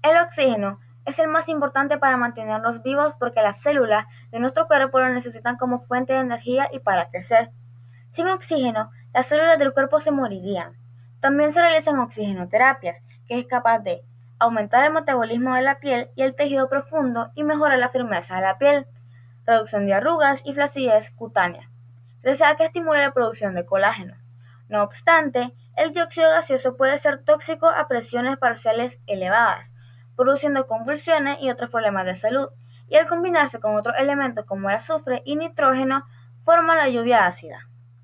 El oxígeno es el más importante para mantenernos vivos porque las células de nuestro cuerpo lo necesitan como fuente de energía y para crecer. Sin oxígeno, las células del cuerpo se morirían. También se realizan oxigenoterapias, que es capaz de aumentar el metabolismo de la piel y el tejido profundo y mejorar la firmeza de la piel, reducción de arrugas y flacidez cutánea, gracias a que estimula la producción de colágeno. No obstante, el dióxido gaseoso puede ser tóxico a presiones parciales elevadas, produciendo convulsiones y otros problemas de salud, y al combinarse con otros elementos como el azufre y nitrógeno, forma la lluvia ácida.